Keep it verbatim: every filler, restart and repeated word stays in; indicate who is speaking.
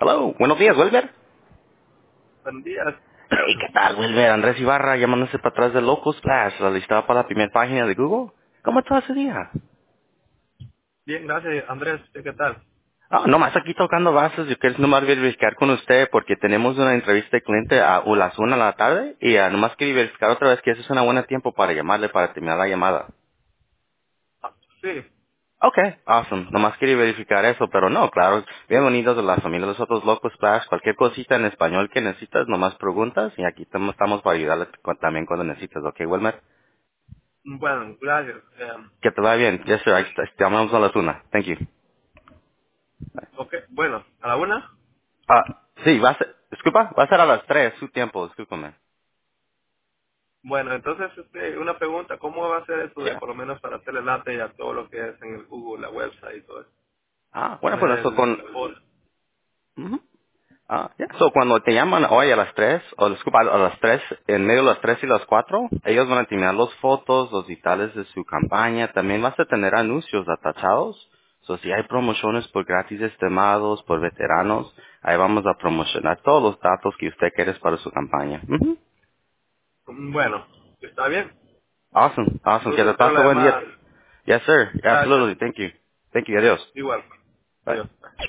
Speaker 1: Hello, buenos días, Wilber.
Speaker 2: Buenos días.
Speaker 1: Hey, ¿qué tal, Wilber? Andrés Ibarra llamándose para atrás de Local Splash, la listaba para la primera página de Google. ¿Cómo está ese día?
Speaker 2: Bien, gracias, Andrés. ¿Usted ¿Qué tal?
Speaker 1: Ah, nomás aquí tocando bases, yo quiero nomás verificar con usted porque tenemos una entrevista de cliente a las una de la tarde y ah, nomás quería verificar otra vez que ese es un buen tiempo para llamarle para terminar la llamada.
Speaker 2: Ah, sí.
Speaker 1: Okay, awesome. Nomás quería verificar eso, pero no, claro. Bienvenidos a la familia de los otros locos Splash. Cualquier cosita en español que necesitas, nomás preguntas y aquí estamos estamos para ayudarle cu- también cuando necesitas, ¿ok, Wilmer?
Speaker 2: Bueno, gracias. Em,
Speaker 1: Que te va bien. Yes, sir. Ahí está. Te llamamos a las una. Thank you.
Speaker 2: ok, bueno, ¿a la una?
Speaker 1: Ah, sí, va a ser, disculpa, va a ser a las tres su tiempo, discúlpame.
Speaker 2: Bueno, entonces, este, una pregunta. ¿Cómo va a ser eso de,
Speaker 1: Yeah.
Speaker 2: por lo menos, para hacerle late a todo lo que es en el Google, la website y todo eso?
Speaker 1: Ah, bueno,
Speaker 2: Poner
Speaker 1: pues eso
Speaker 2: el,
Speaker 1: con,
Speaker 2: la voz.
Speaker 1: ujú. Ah, ya. So, cuando te llaman hoy a las tres, o disculpa, a las tres, en medio de las tres y las cuatro, ellos van a tener las fotos, los detalles de su campaña. También vas a tener anuncios atachados. So, si hay promociones por gratis estimados, por veteranos, ahí vamos a promocionar todos los datos que usted quiere para su campaña. Ujú.
Speaker 2: Mm, Bueno, está bien.
Speaker 1: Awesome, awesome. Que
Speaker 2: Entonces
Speaker 1: te
Speaker 2: espero
Speaker 1: pase
Speaker 2: la
Speaker 1: buen día.
Speaker 2: llamada.
Speaker 1: Yes, sir.
Speaker 2: Gracias.
Speaker 1: Absolutely. Thank you. Thank you. Adiós.
Speaker 2: Igual.
Speaker 1: Bye.
Speaker 2: Adiós.